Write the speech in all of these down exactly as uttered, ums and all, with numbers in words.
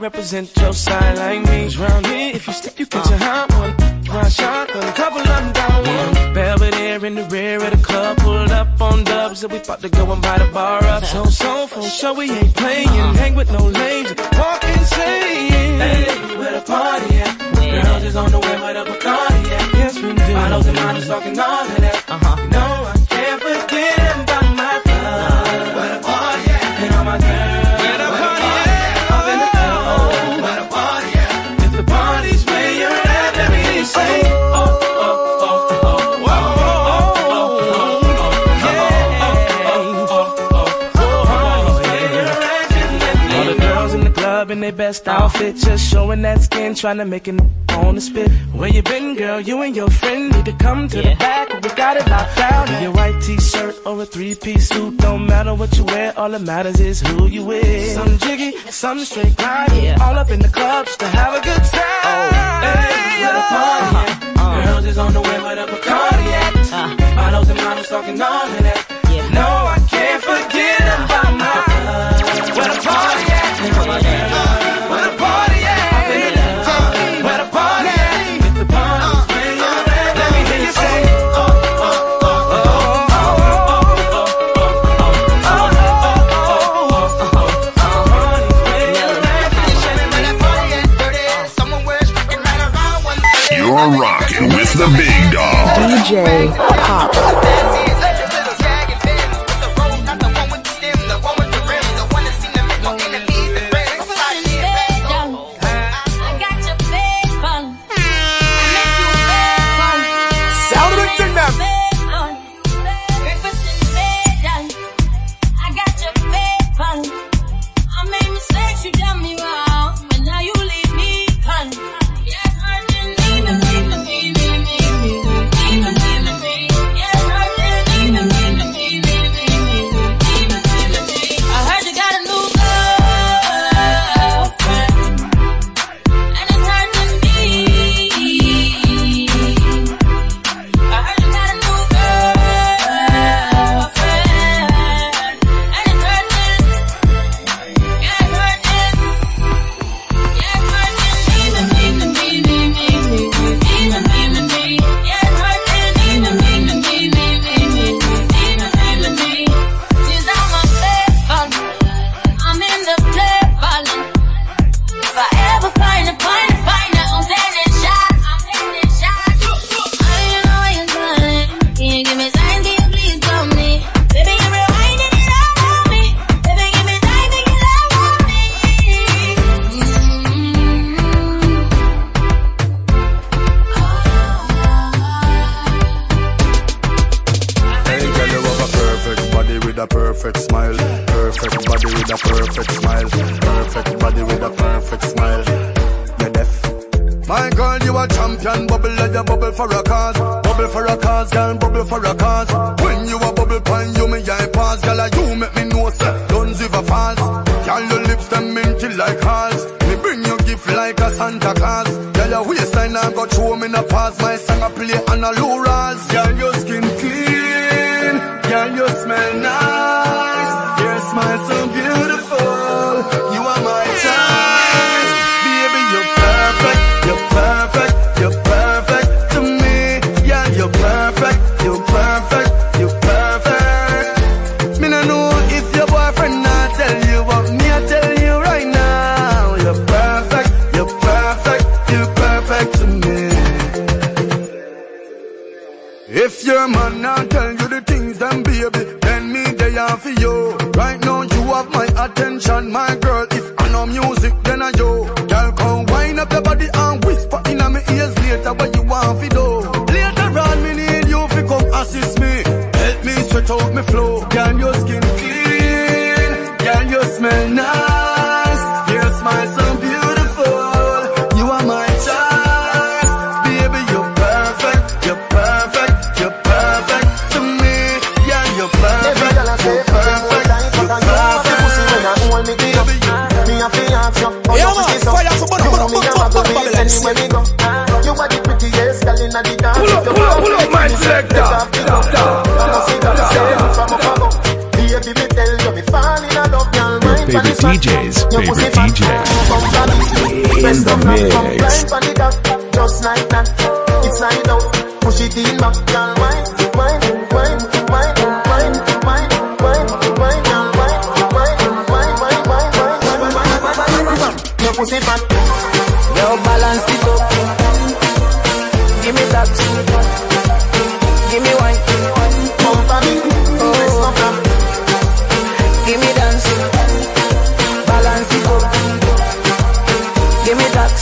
represent your side like me. Round here, if you stick, you get your hot one. One shot, but a couple of them down one. Belvedere in the rear of the club, pulled up on dubs, and we about to go and buy the bar up. So, so, for sure we ain't playing. Hang with no lames, walk insane. Hey, where the party at? Girls is on the way with a Bacardi at. Yes, we do. Bottles and models talking all of that. Uh-huh. You know I can't forget about my love. Where the party at? And all my girls. Where the party at? Up in the club. Where the party at? If the party's where you're at, let me say, oh, oh, oh, oh, oh, oh, oh, yeah. All the girls in the club in their best outfit, just showing that skin, trying to make it on the spit. Where you been, girl? You and your friend need to come to yeah. the back. We got it locked down. In your white t-shirt or a three-piece suit, don't matter what you wear. All that matters is who you with. Some jiggy, some straight grind. Yeah. All up in the clubs to have a good time. Oh, hey, where the party at? Uh, Girls is on the way with a Bacardi at. Uh, Bottles and models talking all of that. Yeah. No, I can't forget about my love. Where the party at? Where the party at? Where the party at? You're rocking with the big dog. D J Pop. favorite D J's favorite D J. In the mix. Just like that, it's like out. Push it in back, girl. Wine, wine, wine, wine, wine, wine, wine, wine, girl. Wine, wine, wine, wine, wine, wine, wine, wine, wine, wine. Your pussy fat. Yo, balance it up. Give me that. Give me wine. Pump on me. Rest of them. Give me dance. Balance it up. Give me that.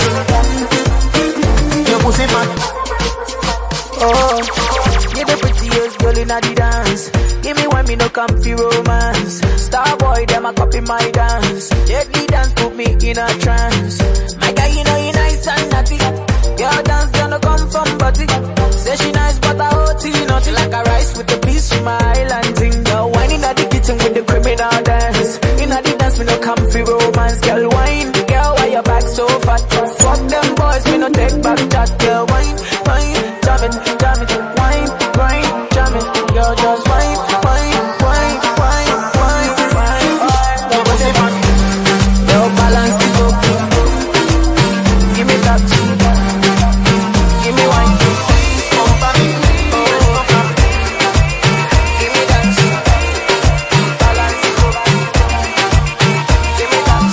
Your pussy fat. Oh, you're the prettiest girl in the dance. Give me one, me no comfy romance. Star boy, them a copy my dance. Deadly dance put me in a trance. My guy, you know you nice and naughty. Your dance gonna come from body. Say she nice but I O T, naughty like a rice with the piece from my island thing. Girl, wine in the kitchen with the criminal dance. In the dance, me no comfy romance. Girl, wine, girl, why your back so fat? Fuck them boys, me no take back that. Girl, wine, wine. Jam it, jam it, wine, wine, jam it. Girl, just wine, wine, wine, wine, wine, wine. Your pussy fat. Yo, balance it up. Give me that. Give me wine. Pump on me. Give me that. Balance it up. Give me that.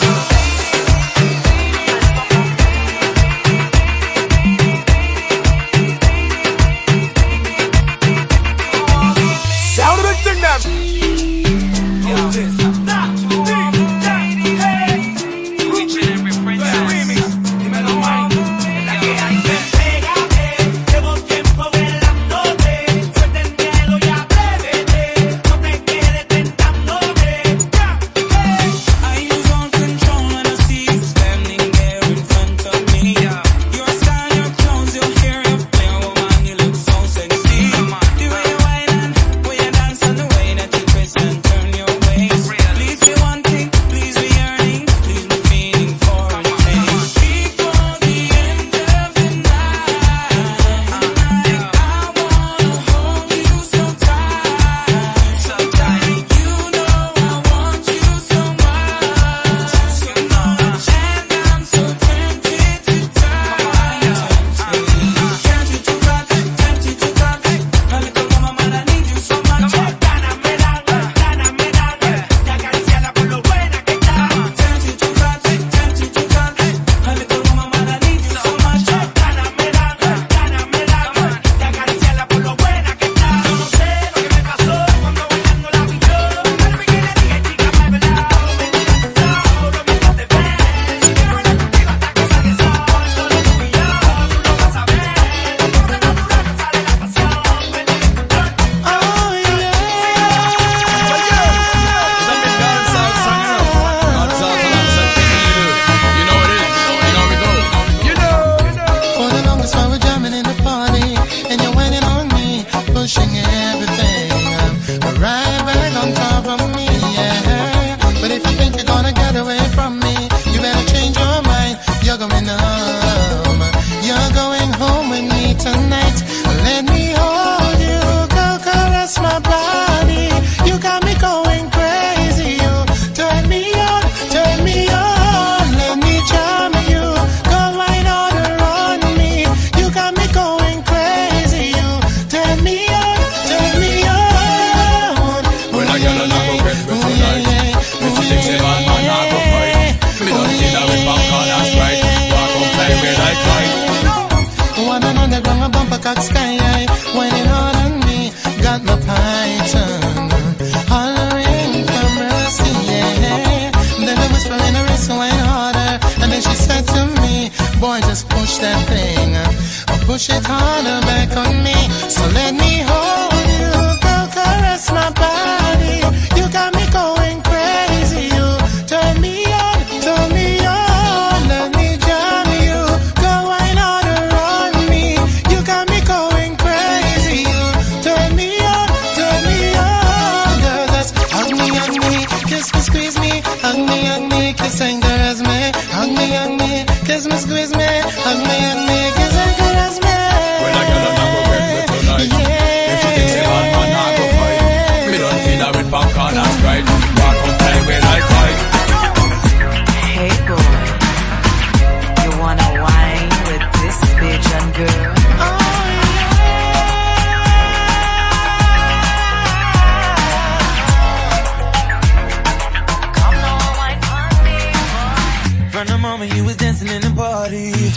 Push it harder back on me, so let me hold you. Go caress my body. You got me going crazy. You turn me on, turn me on. Let me jam you. Go wine all around me. You got me going crazy. You turn me on, turn me on. Girl, just hug me, hug me, kiss me, squeeze me. Hug me, hug me, kiss and caress me. Hug me, hug me, kiss me, squeeze me. Hug me, hug me, kiss and caress me. Popcorn and Sprite, walk on time when I fight.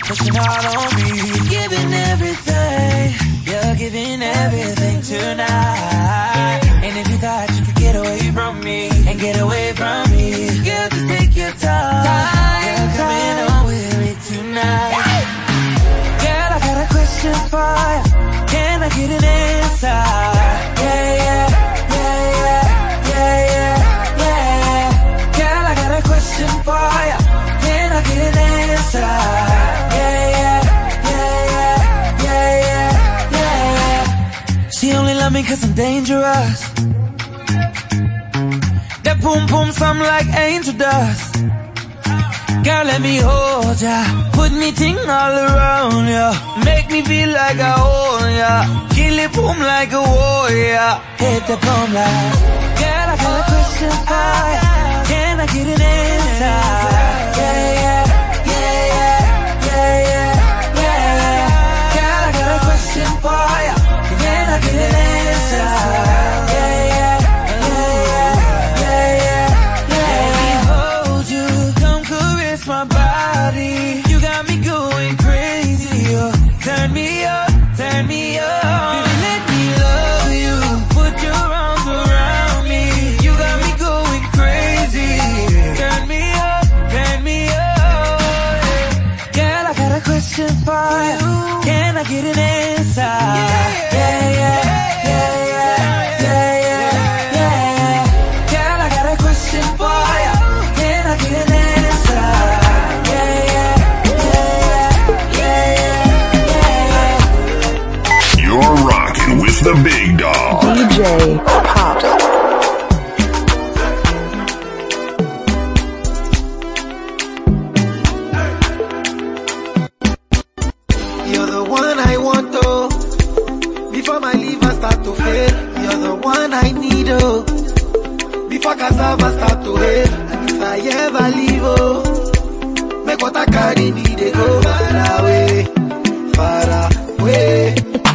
pushing hard on me. Giving everything, you're giving everything tonight. And if you thought you could get away from me and get away from me, girl, just take your time. You're coming on with me tonight. Girl, I got a question for you. Can I get an answer? Yeah, yeah, yeah, yeah, yeah, yeah, yeah. Girl, I got a question for you. Can I get an answer? Yeah, yeah, yeah, yeah, yeah, yeah, yeah. She only love me cause I'm dangerous. That boom boom sound like angel dust. Girl, let me hold ya. Put me ting all around ya. Make me feel like I own ya. Kill it boom like a warrior. Hit the boom like. Girl, I got a question for ya. Can I get an answer? Yeah, yeah, yeah, yeah, yeah, yeah, yeah. Girl, I got a question for ya. Can I get an answer? Yeah, yeah, yeah, yeah, yeah, yeah. Let me hold you. Come caress my body. You got me going crazy. Oh. Turn me up, turn me up. Baby, let me love you. Put your arms around me. You got me going crazy. Turn me up, turn me up. Girl, I got a question for you. Can I get an answer? Yeah, yeah, yeah, yeah, yeah, yeah, yeah. Girl, I got a question for you. Can I get an answer? Yeah, yeah, yeah, yeah, yeah. You're rocking with the big dog. D J Pops. You're the one I want, oh. Before my liver start to fail, you're the one I need, oh. Before cassava start to hail, and if I ever leave, oh, make what I carry me, they go far away, far away.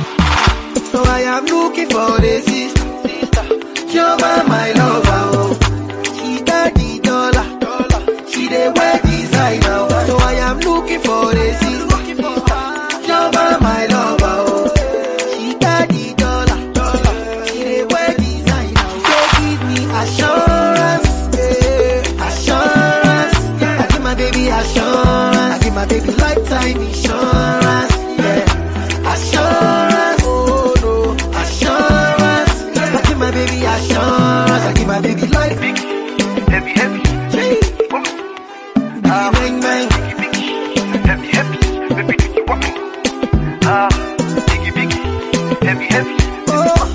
So I am looking for a sister, you're my lover, oh. She got the dollar, she dey wear designer, so I am looking for a sister. You're my lover, oh. She got the dollar, she dey wear designer. So give me assurance, yeah, assurance. I give my baby assurance, I give my baby lifetime insurance, yeah. Assurance, oh no, assurance. I give my baby assurance, I give my baby life. Heavy, heavy, hey. Ah, bang, bang. Heavy, heavy, baby, do you want me? Ah, biggie, biggie, heavy, heavy, oh,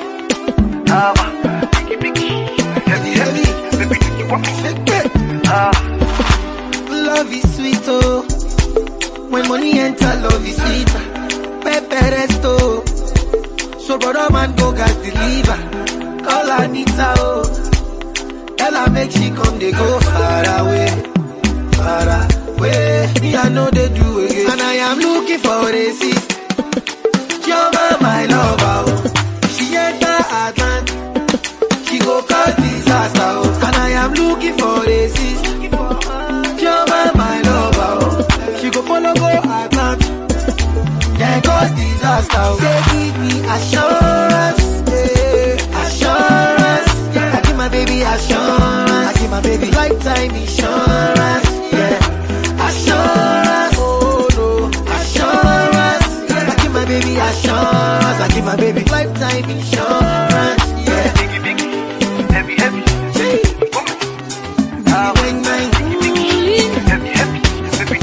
ah, biggie, biggie, heavy, heavy, baby, do you want me? Ah, love is sweet, oh, when money enter, love is sweet, pepe resto, so brother man go gas deliver, call Anita, oh, tell her make she come, they go far away, far away, me I know they do again, and I am looking for a sister. You're my lover, oh. She enter Atlantic, she go cause disaster, oh. And I am looking for a sister. You're my lover, oh. She go follow go Atlantic, then cause disaster, oh. Say give me assurance, yeah, assurance, yeah. I give my baby assurance, I give my baby lifetime insurance, yeah. Assurance, oh no, assurance, I give my baby assurance, I give my baby lifetime insurance, yeah. Biggie, biggie, heavy, heavy, hey. Ah, bang, bang, biggie, biggie, heavy, heavy, baby,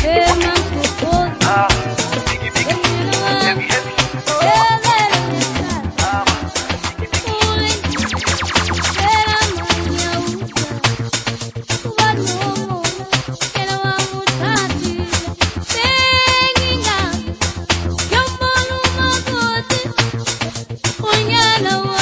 ah, biggie, biggie, heavy, heavy, ah, Yo,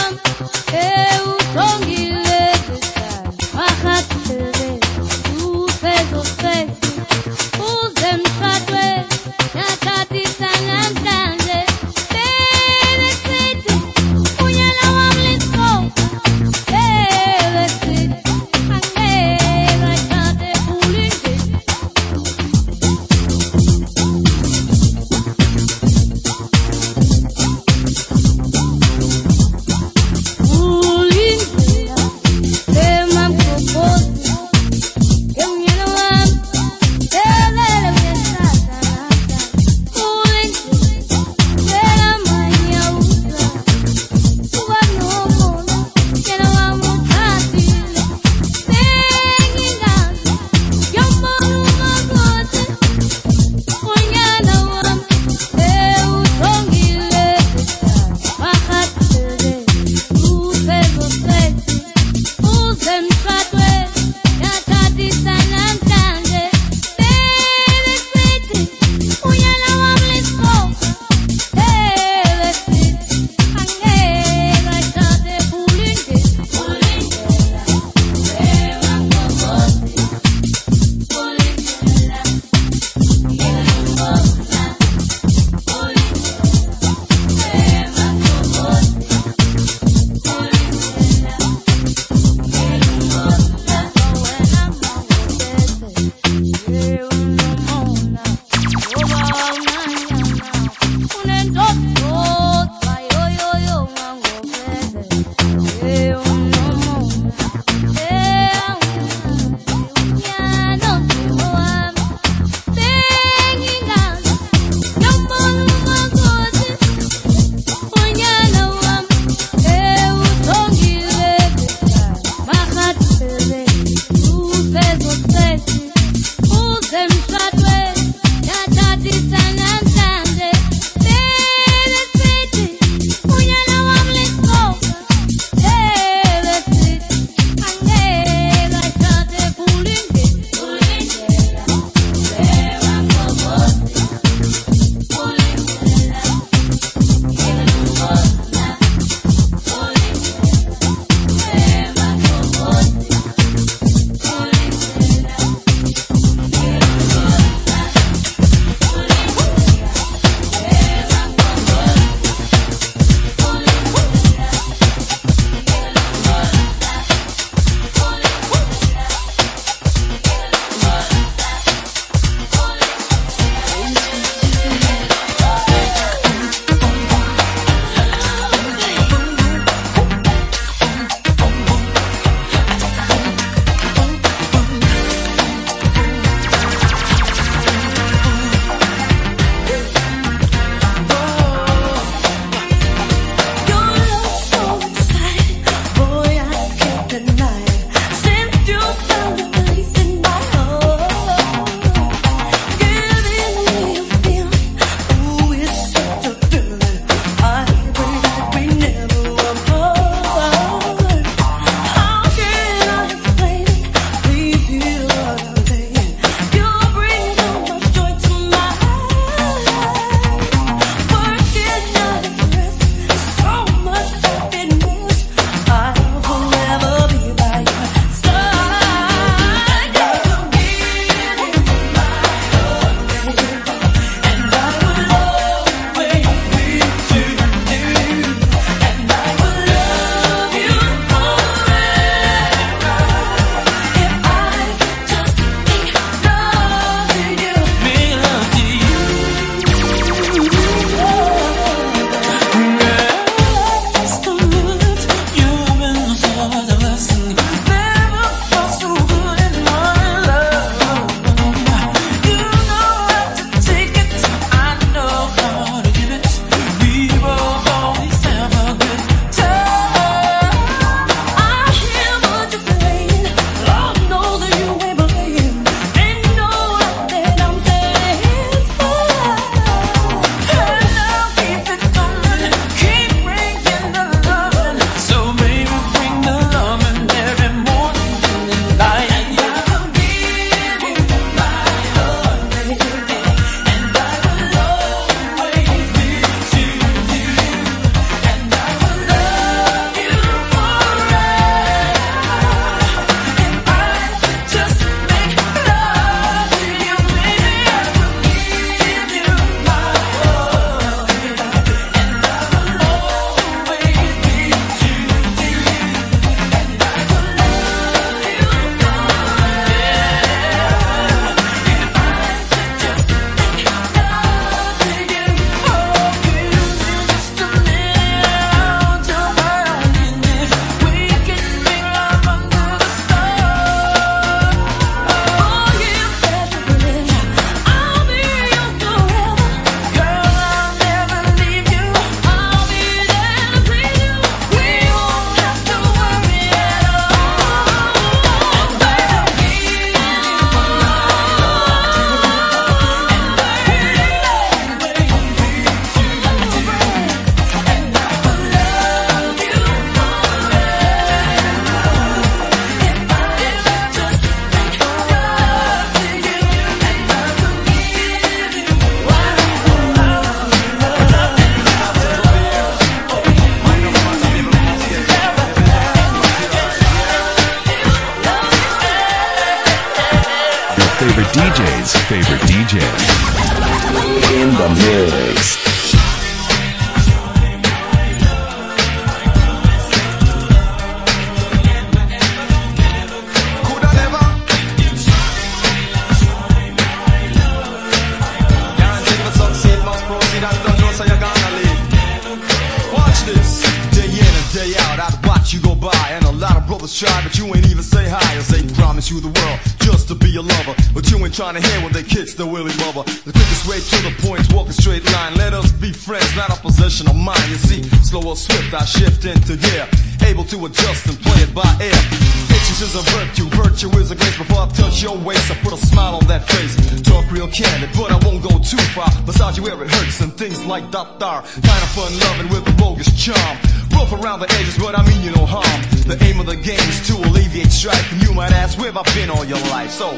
watch you go by, and a lot of brothers try, but you ain't even say hi. As they promise you the world just to be a lover, but you ain't trying to hear what they kids the willy lover. The quickest way to the point is walk a straight line. Let us be friends, not a possession of mine. You see, slow or swift, I shift into gear, able to adjust and play it by ear. Patience is a virtue, virtue is a grace. Before I touch your waist, I put a smile on that face. Talk real candid, but I won't go too far. Massage you where it hurts and things like that there. Kind of fun loving with a bogus charm. Rough around the edges, but I mean you no harm. The aim of the game is to alleviate strife, and you might ask, where have I been all your life? So,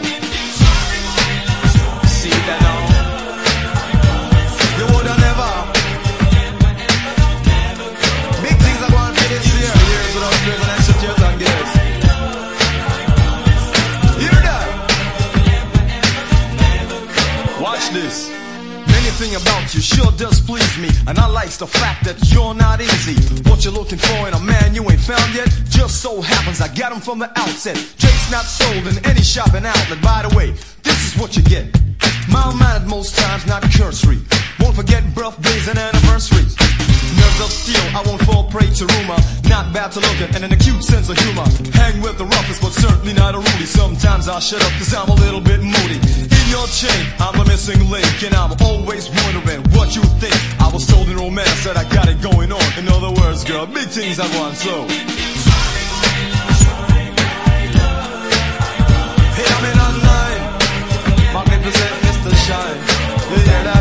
see that now? You woulda never. Big things are going for this year. Years without prison and shit, years and years. Hear that? Watch this. Anything about you sure does please me, and I like the fact that you're not easy. What you're looking for in a man you ain't found yet, just so happens I got him from the outset. Drake's not sold in any shopping outlet. By the way, this is what you get. Mild-mannered most times, not cursory. Won't forget birthdays and anniversaries. Nerves of steel, I won't fall prey to rumor. Not bad to look at and an acute sense of humor. Hang with the roughest, but certainly not a Rudy. Sometimes I shut up cause I'm a little bit moody. In your chain, I'm the missing link, and I'm always wondering what you think. I was told in romance that I got it going on. In other words, girl, big things I want, so hey, I'm in online. Magnificent Mister Shine. You hear that?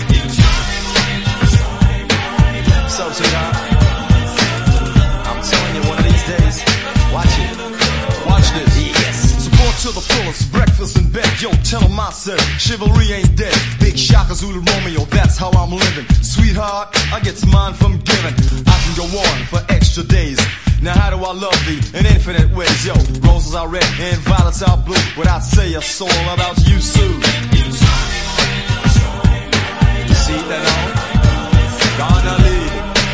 So, sweetheart, I'm telling you, one of these days, watch it. Watch this. Yes. Support to the fullest, breakfast in bed. Yo, tell him I said, chivalry ain't dead. Big Shaka Zulu Romeo, that's how I'm living. Sweetheart, I get mine from giving. I can go on for extra days. Now how do I love thee in infinite ways? Yo, roses are red and violets are blue. What I'd say a soul about you, Sue. See that on? Gonna lead.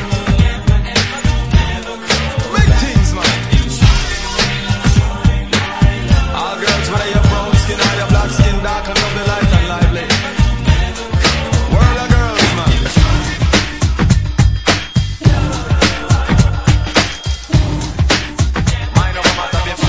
Big things, man. All girls, whether you're brown skin or you're black skin, dark and lovely, light and lively. World of girls, man. Mind over matter, baby.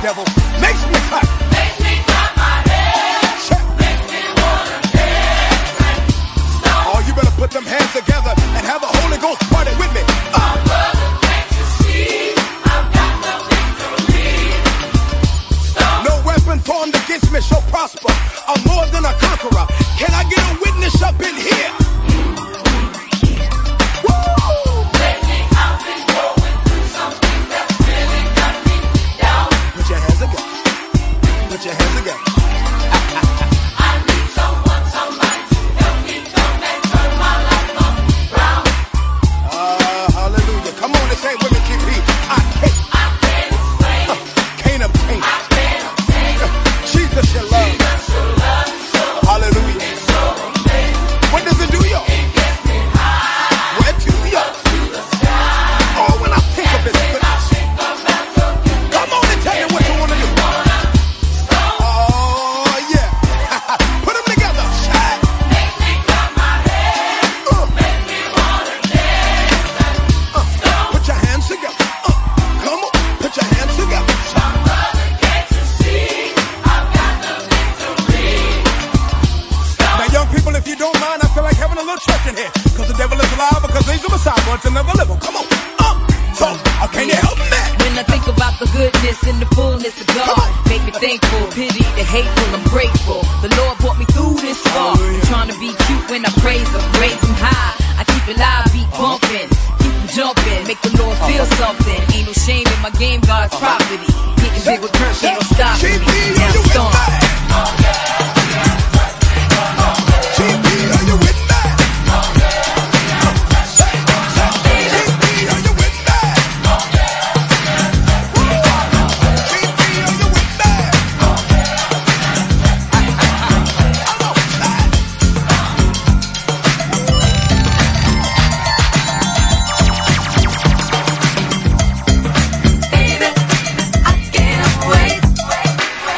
devil. Makes me clap. Makes me clap my hands. Check. Makes me wanna dance and stomp. Oh, you better put them hands together and have a Holy Ghost party with me. Uh. My brother, can't you see? I've got the victory. Stomp. No weapon formed against me shall prosper. I'm more than a conqueror. Can I get a witness up in here? Put your hands together. I need someone, somebody to help me come and turn my life around. Ah, uh, hallelujah. Come on and say it with me, G P. I can't. I can't explain. Uh, can't obtain. I can't obtain. Uh, Jesus, your love. Jesus, your love is so. Hallelujah. It's so amazing. What does it do, y'all? It gets me high. Where to, y'all? Up to the sky. Oh, when I think of His goodness. I think about your goodness. Come on and tell me what you want to do. Church in here, cause the devil is alive, because he's a Messiah, but to never live. Come on, uh, so uh, can you help me? When I think about the goodness and the fullness of God, make me thankful, pity the hateful, I'm grateful. The Lord brought me through this far. I'm trying to be cute when I praise Him, raise Him high. I keep it live, beat bumping, keep Him jumping, make the Lord feel something. Ain't no shame in my game, God's property. Getting big with Kirk, ain't no stopping me. Now storm. G P, are you with me? Baby, I can't wait.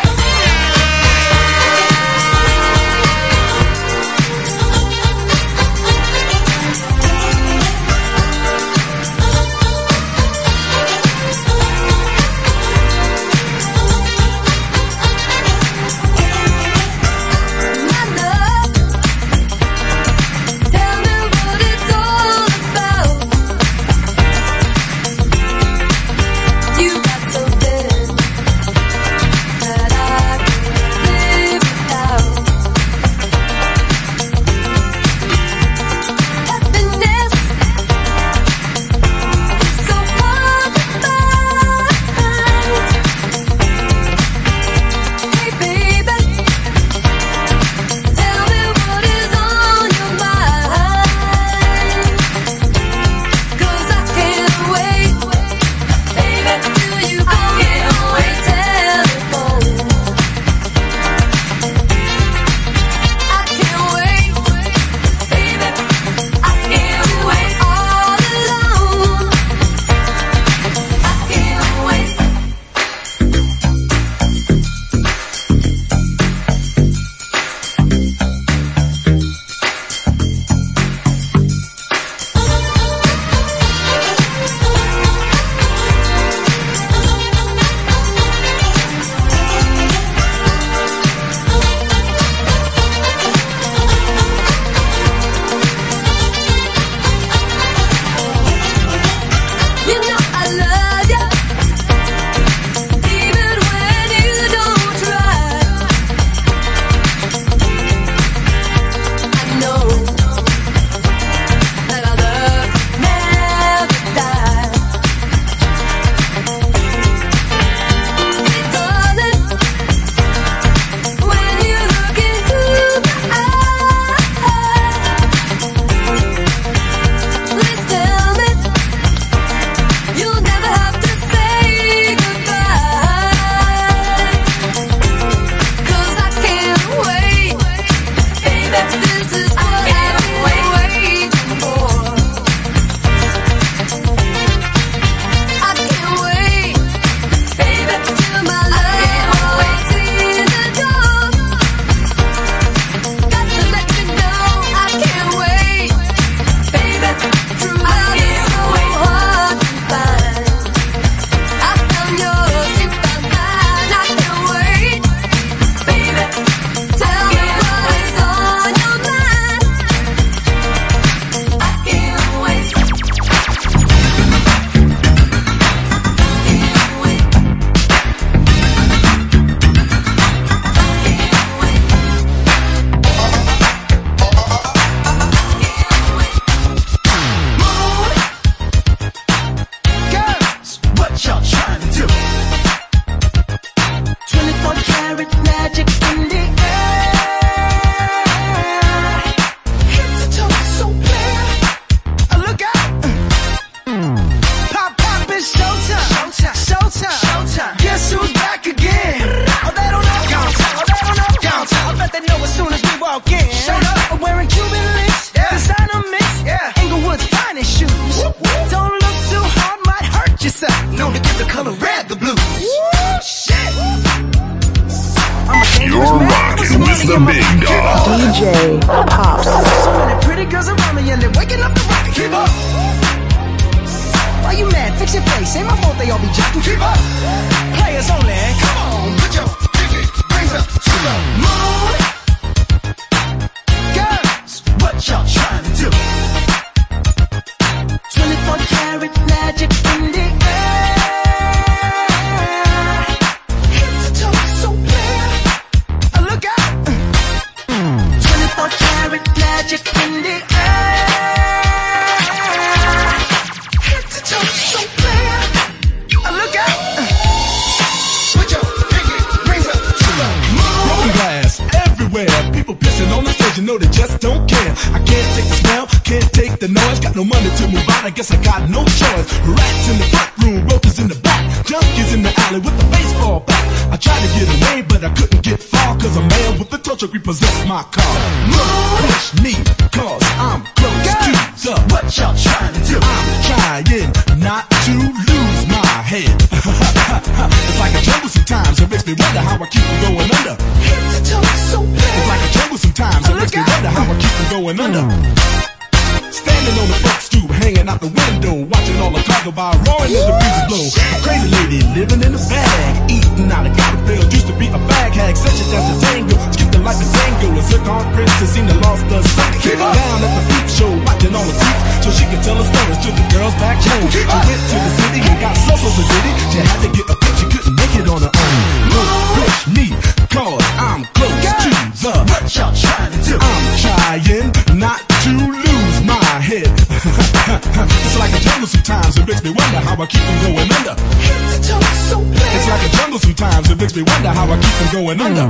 It's the big dog. D J Pops. So many pretty girls around me and they're waking up the rocket. Keep up. Why you mad? Fix your face. Ain't my fault they all be jacking. Keep up. Players only. Come on, put your pinky rings up to the moon. Girls, what y'all trying to do? twenty-four karat magic in the air. Head to toe, so clear. Uh, look out. twenty-four karat magic in the air. Head to toe, so clear. Uh, look out. Put your pinky rings up to the moon. Broken glass everywhere. People pissing on the stage, you know they just don't care. I can't take the smell, can't take the noise. Got no money to move out, I guess I got no choice. Rats in the front room, roaches in the back. Junkies in the alley with the baseball bat. I tried to get away, but I couldn't get far. Cause a man with the tow truck repossessed my car. Push me, cause I'm close to the. What y'all trying to do? I'm trying not to lose my head. It's like a jungle sometimes, it makes me wonder how I keep from going under. Head to toe, so clear. It's like a jungle sometimes, it makes me wonder how I keep from going under. Standing on the front stoop, hanging out the window, watching all the cars go by, roaring as the breeze blow. A crazy lady living in a bag, eating out of Copperfield, used to be a fag hag, such a dance to tango, skipped the life of tango, a zircon princess seemed to lost the sight. Down at the peep show, watching all the seats, so she could tell her stories to the girls back home. She went to the city and got so so diddy, she had to get a pitch, she couldn't make it on her own. Push me, cause I'm close to the. What y'all trying to do? I'm trying not to lose my head. It's like a jungle sometimes, it makes me wonder how I keep from going under. Head to toe, so clear. It's like a jungle sometimes, it makes me wonder how I keep from going under.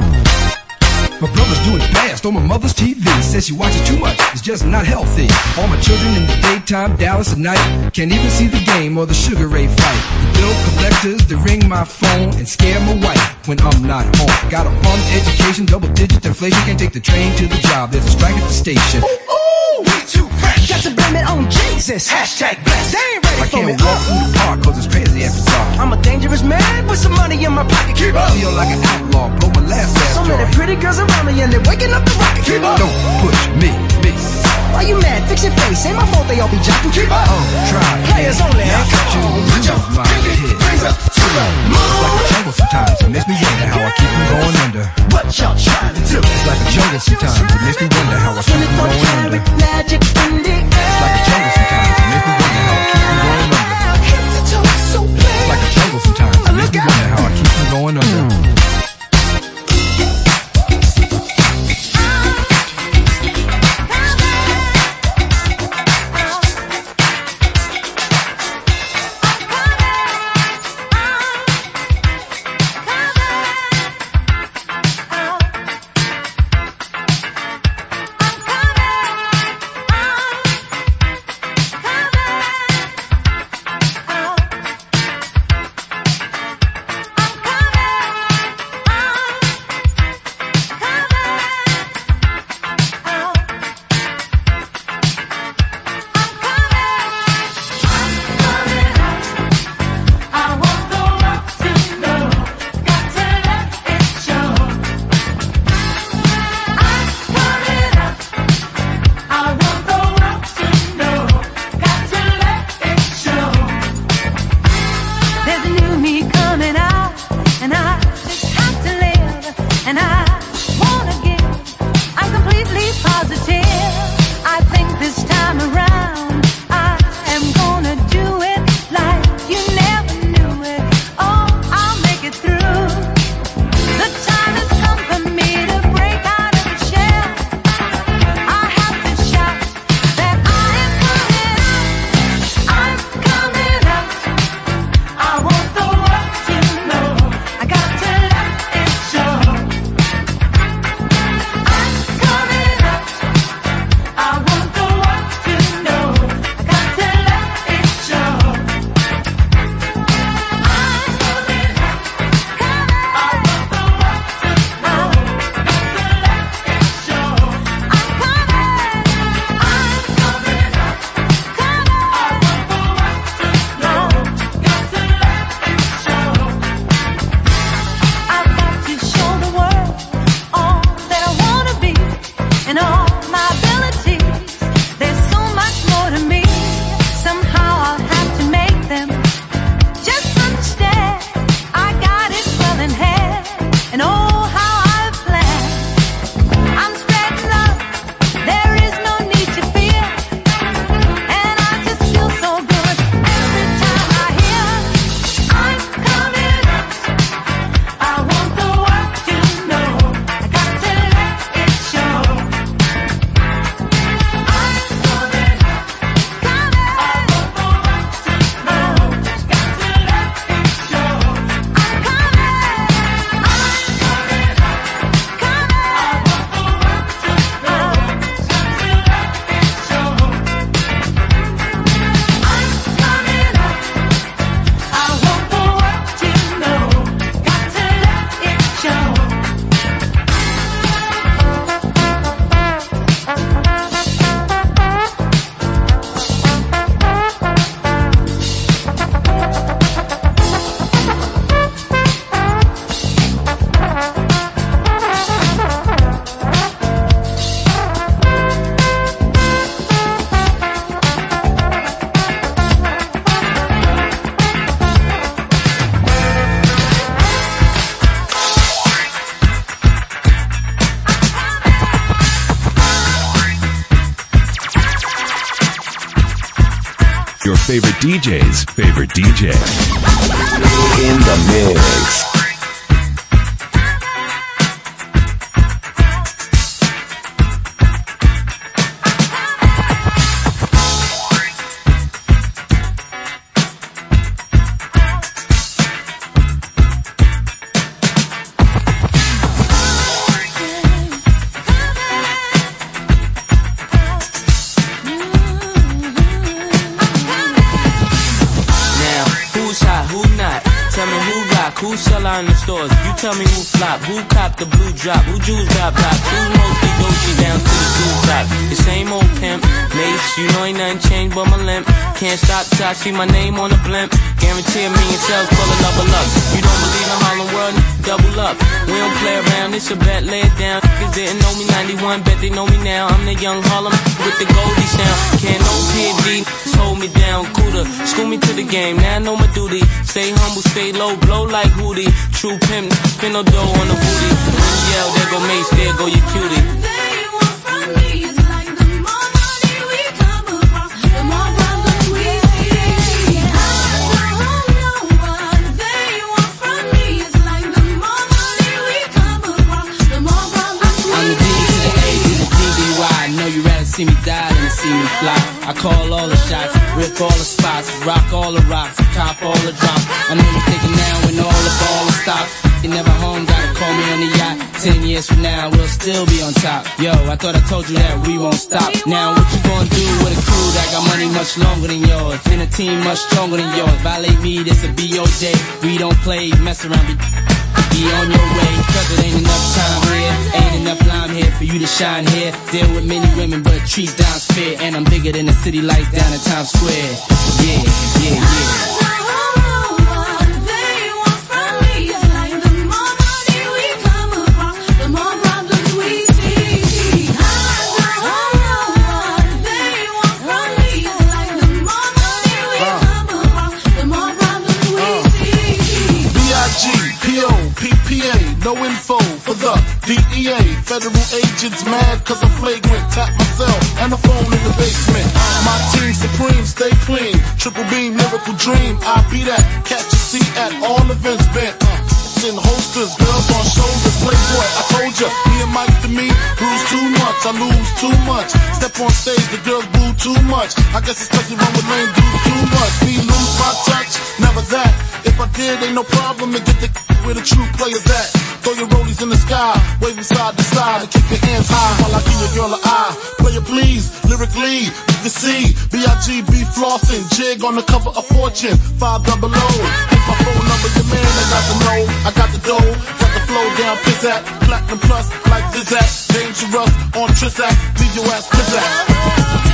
My brother's doing fast on my mother's T V. Says she watches too much, it's just not healthy. All my children in the daytime, Dallas at night. Can't even see the game or the Sugar Ray fight. The bill collectors, they ring my phone and scare my wife when I'm not home. Got a bum education, double digit inflation. Can't take the train to the job, there's a strike at the station. Ooh, ooh, we too fresh. Got to blame it on Jesus. Hashtag blessed. They ain't ready I for me. can't walk through the park cause it's crazy after dark. I'm a dangerous man with some money in my pocket. Keep up. Feel like an outlaw, blow my last last So many joint. pretty girls around me and they're waking up the rocket. Keep up. Don't push me, me. Why you mad? Fix your face. Ain't my fault they all be jacking. Keep up. I'm trying Players only. not to Come on, put your lose my pinky head. rings up to the It's moon. like a jungle sometimes, it makes me wonder how I keep from going under. What y'all trying to do? It's like a jungle sometimes, it makes me wonder how I keep from twenty-four going under. karat magic in the air. It's like a jungle sometimes, it makes me wonder how I keep from going under. Head to toe, so clear. It's like a jungle sometimes, it makes me wonder how I keep from going under. Your favorite D J's favorite D J. In the mix. Who sell out in the stores? You tell me who flop, who cop the blue drop, who jewels drop top, who mostly Gucci down to the blue top. The same old pimp, mace, you know ain't nothing changed but my limp. Can't stop till I see my name on the blimp. Guarantee a million sales full of level up. You don't believe in Harlem World? Double up. We don't play around, it's a bet, lay it down. Cause didn't know me ninety-one, bet they know me now. I'm the young Harlem with the Goldie sound. Can't no P and D, hold me down, cooler. School me to the game, now I know my duty. Stay humble, stay low, blow like Hootie. True pimp, spin no dough on the booty. When you yell, there go Mace, there go your cutie. See me die than to see me fly. I call all the shots, rip all the spots, rock all the rocks, cop all the drops. I know you're thinking now when all the ball stops. You never home, gotta call me on the yacht. Ten years from now, we'll still be on top. Yo, I thought I told you that we won't stop. Now what you gonna do with a crew that got money much longer than yours? And a team much stronger than yours. Violate me, this a B O J. We don't play, mess around, be Be on your way, cause it ain't enough time here. Ain't enough lime here for you to shine here. Deal with many women, but treat down's fair. And I'm bigger than the city lights down in Times Square. Yeah, yeah, yeah. No info for the D E A. Federal agents mad cause I'm flagrant. Tap myself and the phone in the basement. My team supreme, stay clean. Triple beam, miracle dream. I be that. Catch a seat at all events bent. Uh, in holsters, girls on shoulders. Playboy, I told ya. Me and Mike to me, bruise too much. I lose too much. Step on stage, the girls boo too much. I guess it's cause you run with lame dudes too much. Me lose my touch, never that. If I did, ain't no problem to get the where the true players at. Throw your rollies in the sky, waving side to side, and keep your hands high while I give your girl an eye. Player please, lyrically, you can see B I G B flossing, jig on the cover of Fortune, five double O. Here's my phone number, your man, I got the know, I got the dough, got the flow down, piss at, platinum plus, like Zizak, dangerous on Trizak, leave your ass piss at.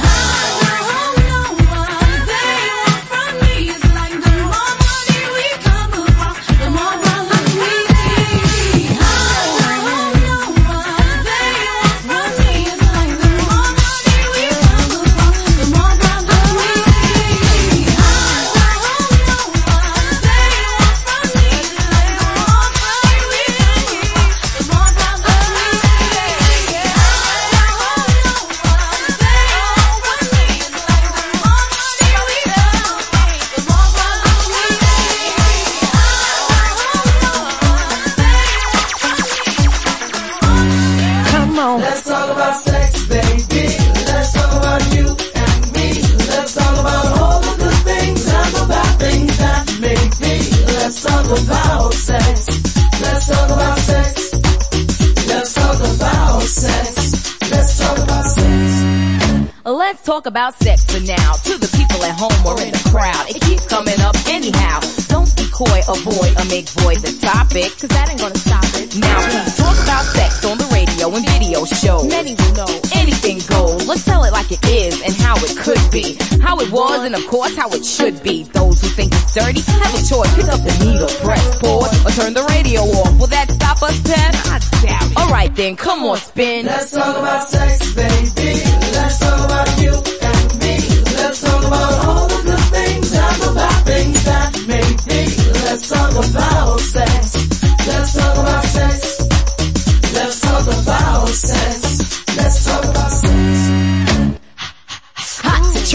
Let's talk about sex, baby. Let's talk about you and me. Let's talk about all the good things and the bad things that make me. Let's talk about sex. Let's talk about sex. Let's talk about sex. Let's talk about sex. Let's talk about sex for now. To the people at home or in the crowd, it keeps coming up anyhow. Don't be coy, avoid, or make void the topic, cause that ain't gonna stop it. Now people talk about sex on the radio and video shows. Many will know anything goes. Let's tell it like it is and how it could be, how it was and of course how it should be. Those who think it's dirty have a choice. Pick up the needle, press pause, or turn the radio off. Will that stop us, Pep? I doubt it. Alright then, come on, spin. Let's talk about sex, baby. Let's talk about you and me. Let's talk about all the good things and the bad things that make me. Let's talk about sex. Let's talk about sex. Let's talk about sex. Let's talk about sex. Hot to trap, making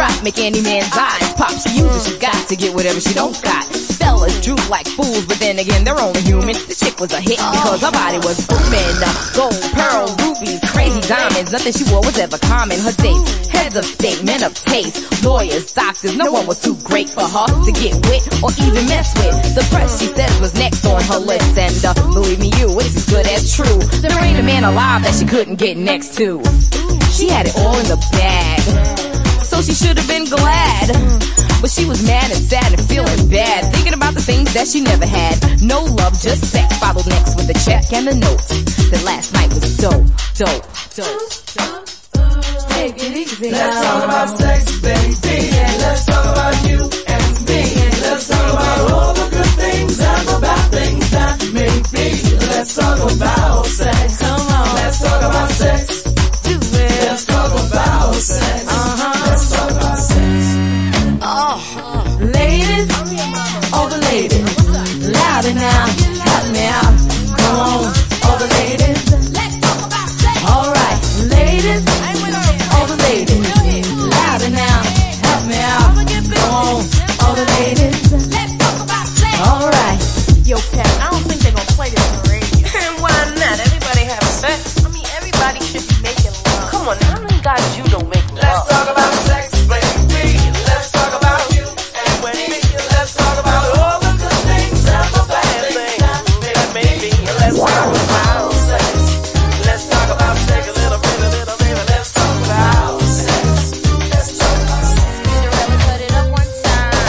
any man's eyes. Pop, she uses she got to get whatever she don't got. Fellas droop like fools, but then again, they're only human. The chick was a hit because her body was booming. Gold, pearl, rubies, crazy diamonds. Nothing she wore was ever common. Her dates, heads of state, men of taste, lawyers, doctors. No one was too great for her to get with or even mess with. The press, she says, was next on her list. And uh, believe me, you, it's as good as true. There ain't a man alive that she couldn't get next to. She had it all in the bag, so she should have been glad. But she was mad and sad and feeling bad, thinking about the things that she never had. No love, just sex. Followed next with the check and the note. That last night was dope, dope, dope, dope. Take it easy. Let's talk about sex, baby. Let's talk about you and me. Let's talk about all the good things and the bad things that may be. Let's talk about sex. Come on. Let's talk about sex. Do it. Let's talk about sex. Uh-huh. Let's talk about sex. Oh, ladies, all the ladies, louder now, help me out. Come on, all the ladies, let's talk about sex. All right, ladies, all the ladies, louder now, help me out. Come on, all the ladies, let's talk about sex. All right, yo, Pat, I don't think they're gonna play this on the radio. And why not? Everybody having sex. I mean, everybody should be making love. Come on, now, how many guys you don't make love? Let's talk about sex, baby. Let's talk about you and me. Let's talk about all the good things and the bad things that may be. Let's talk about sex. Let's talk about sex a little bit, a little bit. Let's talk about sex. Let's talk about sex. Cinderella, cut it up one time.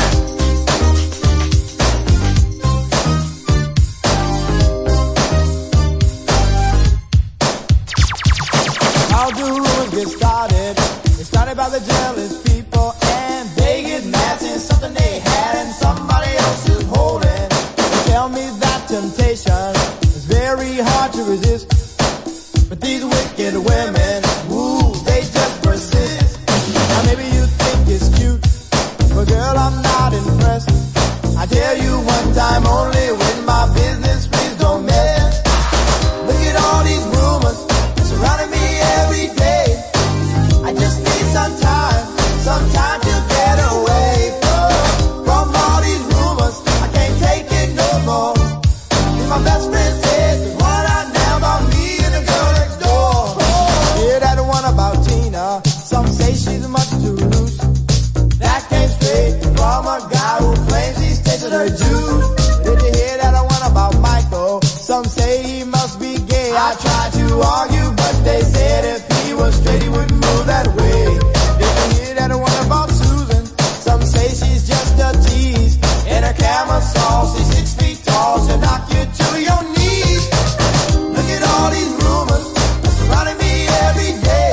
How do rumors get started? They started by the jealous people, and they get mad since something they had and somebody else is holding. They tell me that temptation is very hard to resist, but these wicked women, ooh, they just persist. Now maybe you think it's cute, but girl, I'm not impressed. I tell you one time only, with my business, please don't mess. Look at all these rumors surrounding me every day. I just need some time, some time to get away from, from all these rumors. I can't take it no more. And my best friend said, there's one out now about me and the girl next door. Hear that one about Tina, some say she's much too loose. That came straight from a guy who claims he's tasted her juice. Did you hear that one about Michael? Some say he must be gay. I tried to argue, but they said if he was straight, he wouldn't move that way. Did you hear that one about Susan? Some say she's just a tease. In her camisole, she's six feet tall. She'll knock you to your knees. Look at all these rumors surrounding me every day.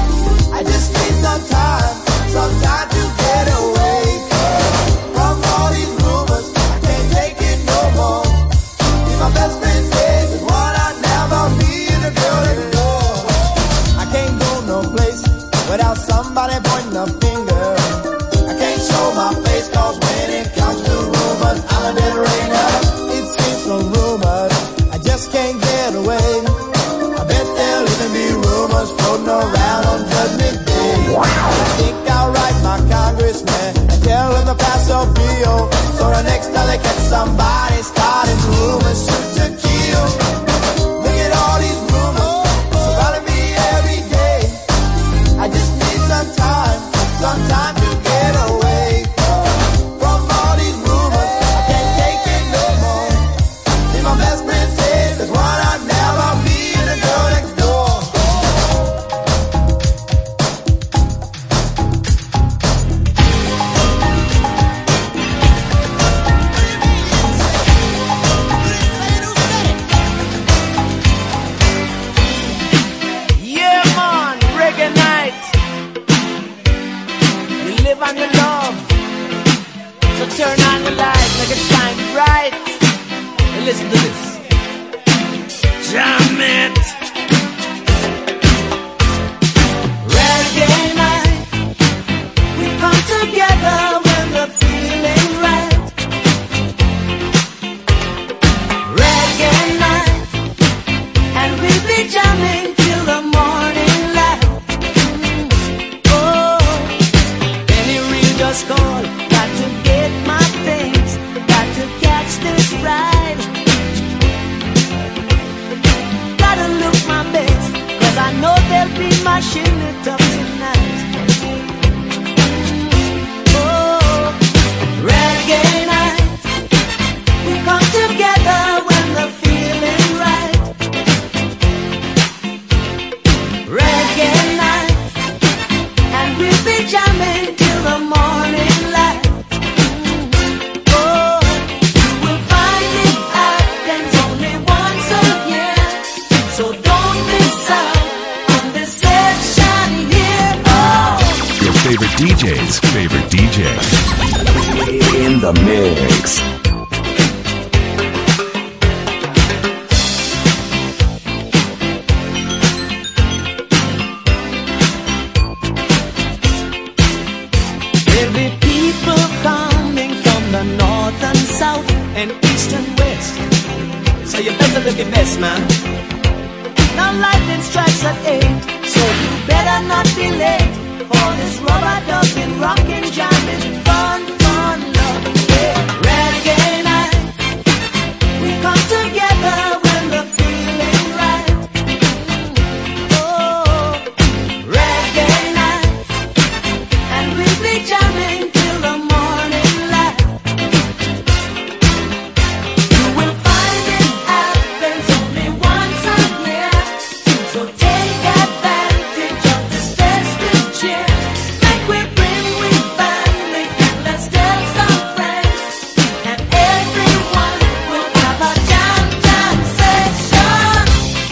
I just need some time, some time to get away from all these rumors. I can't take it no more. My best friend says there's one out now about me and the girl next door. I can't go no place without somebody pointing a finger. I can't show my face, cause when it comes to rumors, I'm a dead ringer. It seems from rumors, I just can't get away. I bet there'll even be rumors floating around on Judgment Day. I think I'll write my congressman and tell him to pass a bill, so the next time they catch somebody starting rumors, shoot to kill. Look at all these rumors surrounding me every day. I just need some time, some time to get away from, from all these rumors. I can't take it no more. See, my best friend says there's one out now about me and the girl next door. Yeah, man, reggae night. We live on the love. So turn on the light, make it shine bright. And listen to this. Jam it. Reggae night. We come together when the feeling right. Reggae night. And we'll be jamming till the morning light. Oh, any real last call. Got to get my things, got to catch this ride. Gotta look my best, cause I know they'll be mashing it up tonight. Oh, reggae night, we come together when the feeling right. Reggae night, and we'll be jamming till the morning light. Oh, you will find it happens only once a year, so don't miss out on this session here. Oh, Your favorite D J's favorite D J. In the mix. there'll be people coming from the north and south and east and west, so you better look your best, man. Now lightning strikes at eight, so you better not be late for this rubber ducking, rocking, jamming, fun, fun, love, yeah. Reggae night, we come together when the feeling right. Oh, reggae night, and we'll be jamming till the morning light. You will find it happens only once a year, so take advantage of this festive cheer. Like we bring we family and let's tell some friends, and everyone will have a jam jam session.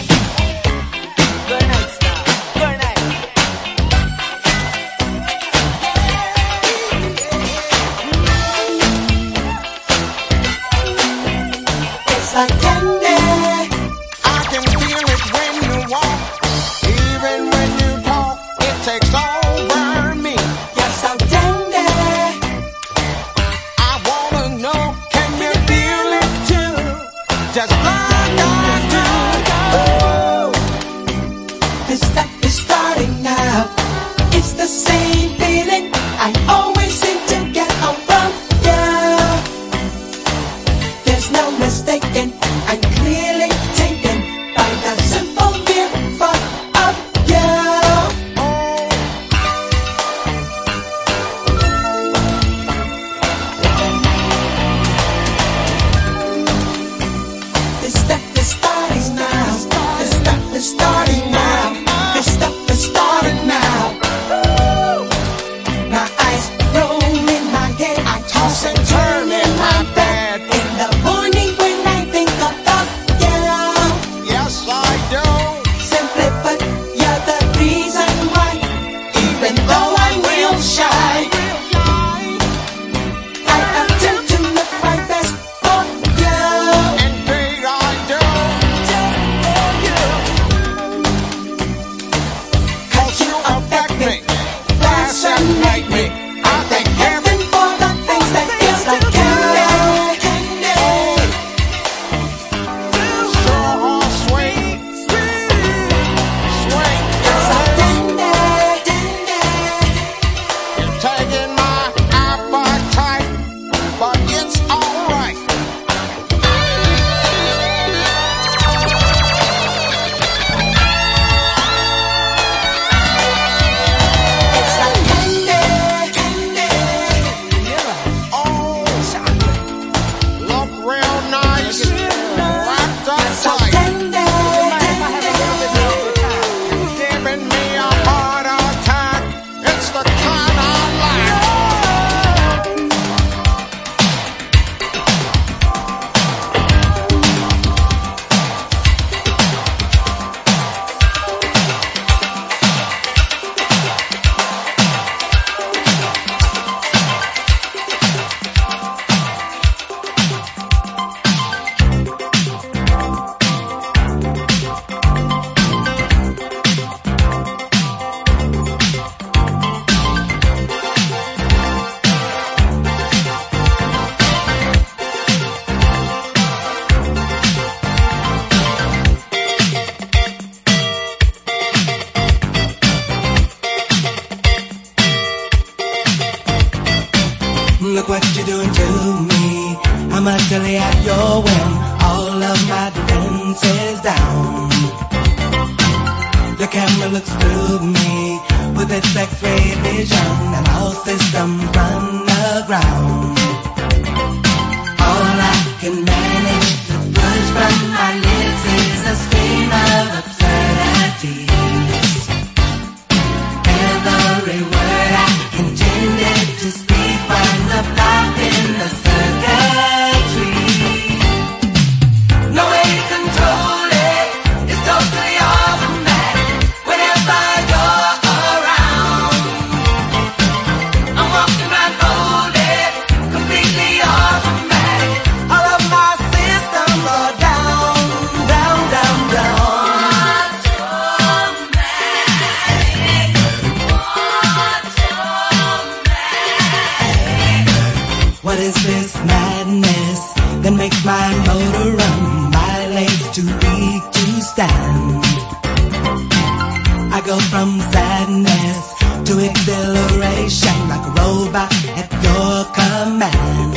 Good night, star. Good night. look what you're doing to me. I'm utterly at your whim. All of my defenses down. Your camera looks through me with its X-ray vision, and all systems run aground. All I can manage to push from my lips is a stream of absurdities. Every word I intended to speak winds up locked in the circuitry. No way to control it, it's totally automatic. Whenever you're around, I'm walking around folded, completely automatic. All of my systems are down, down, down, down. What is this madness that makes my motor run? My legs too weak to stand. I go from sadness to exhilaration like a robot at your command.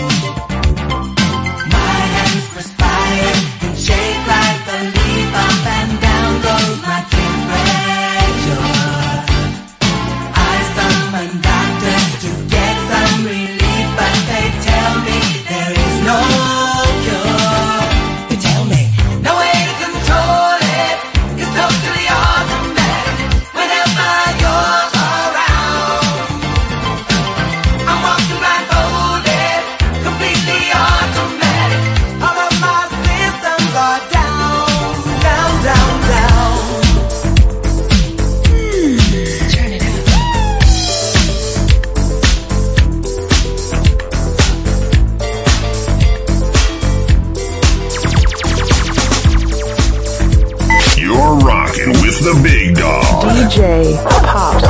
My hands perspire and shake like a leaf. Up and down goes my temperature. I summon doctors to get some relief, but they tell me there is no cure. They tell me no way to control it, it's totally automatic. Whenever you're around, I'm walking blindfolded, completely automatic. All of my systems are down, down, down, down. Turn it up. You're rocking with the big dog. D J Pops.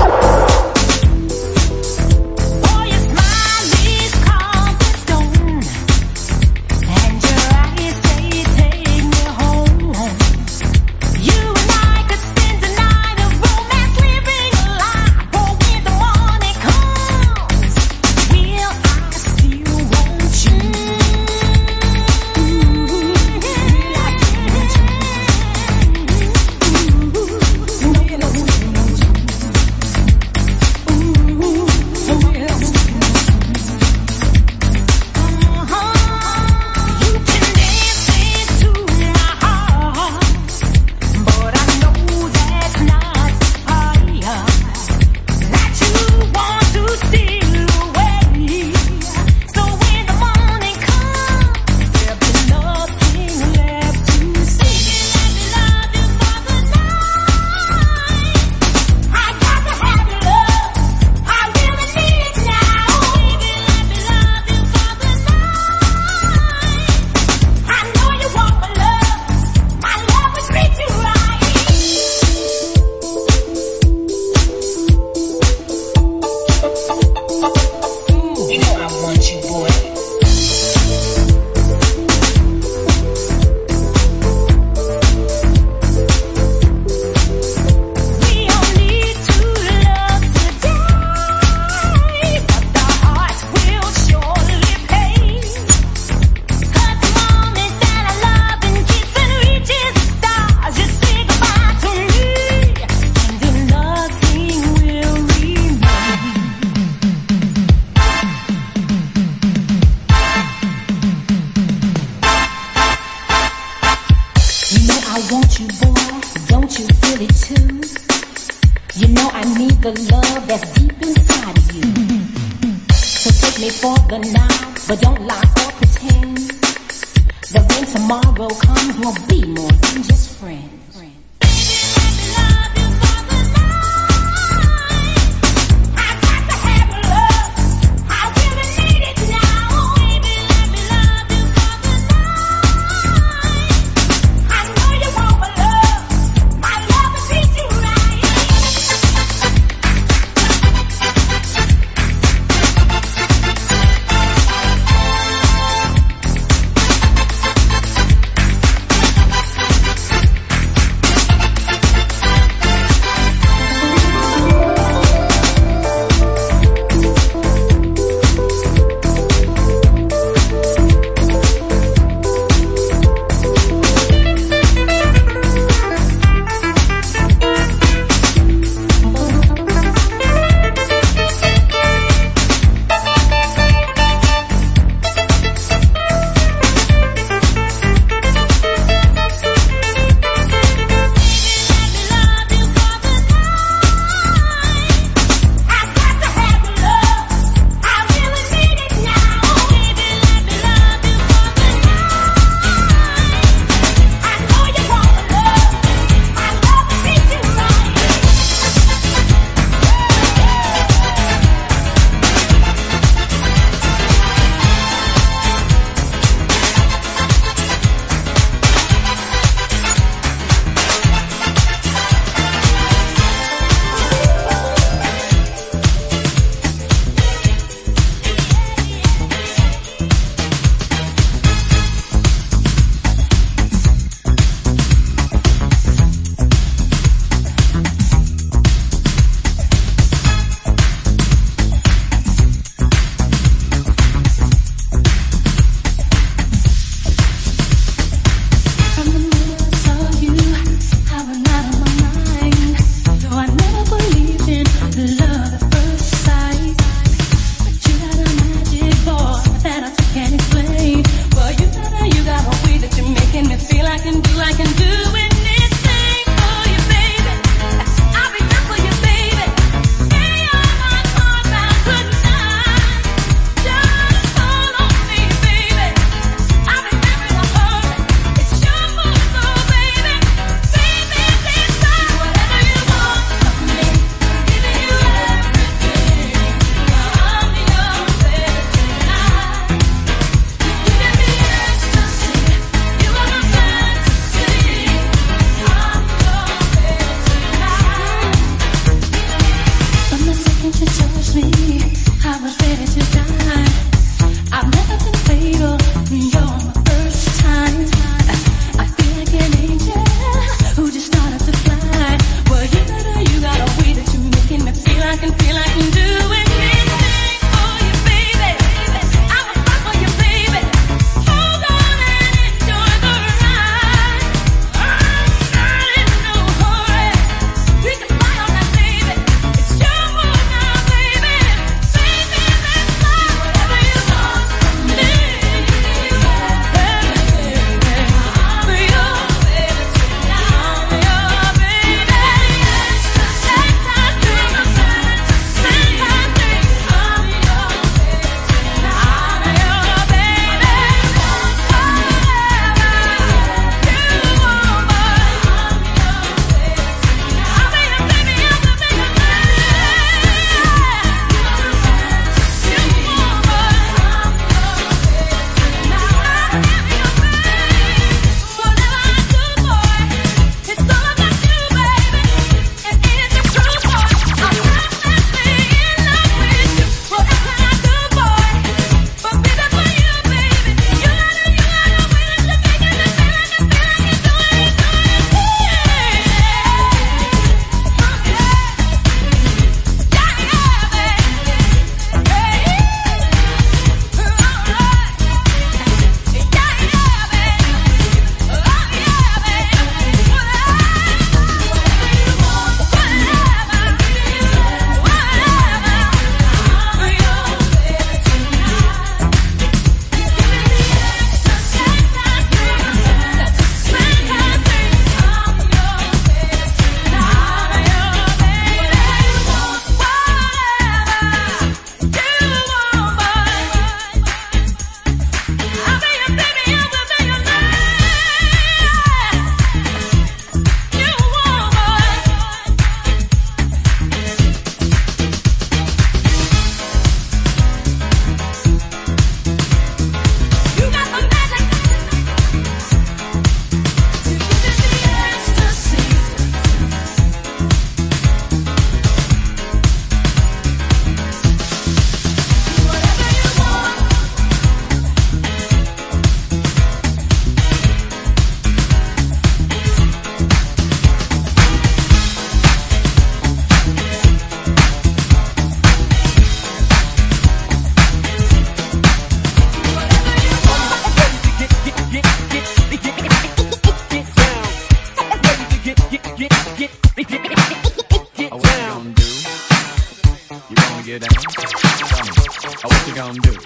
get down? Tell me, oh, what you gonna do?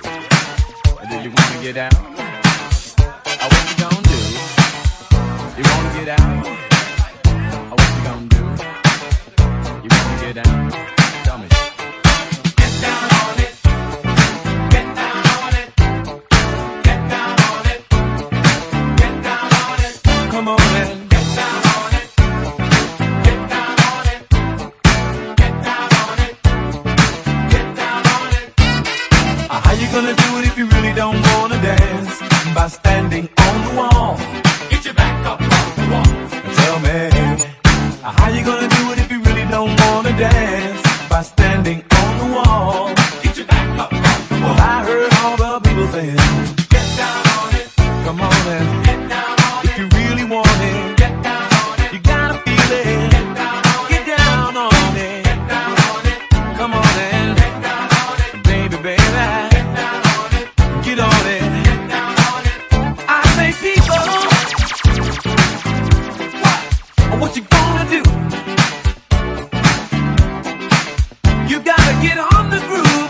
Do you wanna get down? Oh, what you gonna do? You wanna get out? Oh, what you gonna do? You wanna get down? Tell me. Get down on it. Get down on it. Get down on it. Get down on it. Come on, man. Get down on it. Get down on it. Get down on it. Get down on it. Uh, how you gonna do it if you really don't wanna dance? By standing on the wall. Get your back up on the wall. Tell me, uh, how you gonna do it if you really don't wanna dance? By standing on the wall. Get your back up on the wall. Well, I heard all the people saying, get down on it. Come on and get down on it. If you really want it, get down on it. You gotta feel it. Get down on it. Get down on it. Get down on it. Come on and get down on it. Baby, baby. Get down on it. Get on it. Get down on it. I say people, what? What you gonna do? You gotta get on the groove.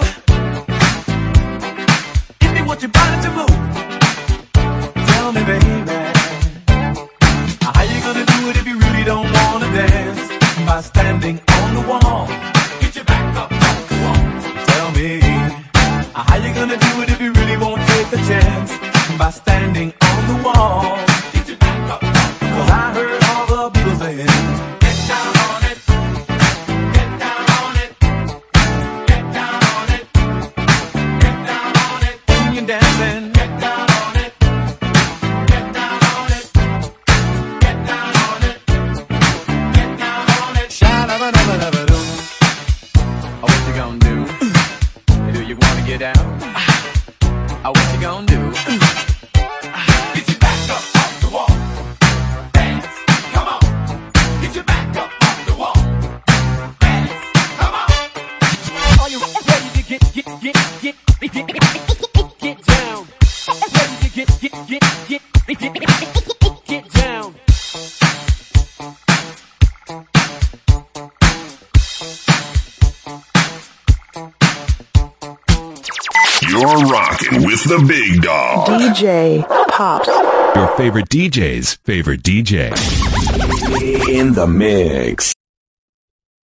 If you want your body to move, tell me, baby, how you gonna do it if you really don't wanna dance? By standing on the wall. Get your back up on the wall. Tell me, how you gonna do it if you really won't take a chance? By standing on the wall. Get your back up on the wall. 'Cause I heard all the people saying, get down on it. Get down on it. Get down on it. Get down on it. When you're dancing, get down on it. Get down on it. Get down on it. Get down on it. Sha-la-ba-da-ba-da-ba-doo. Oh, what you gonna do? Do you You wanna get down? Oh, what you gonna do? Get your back up off the wall. Dance, come on. Get your back up off the wall. Dance, come on. Are you ready to get, get, get, get, get, get, get down? Ready to get, get, get, get, get, get down? You're rocking with the big dog. D J Pops. Your favorite D J's favorite D J. In the mix.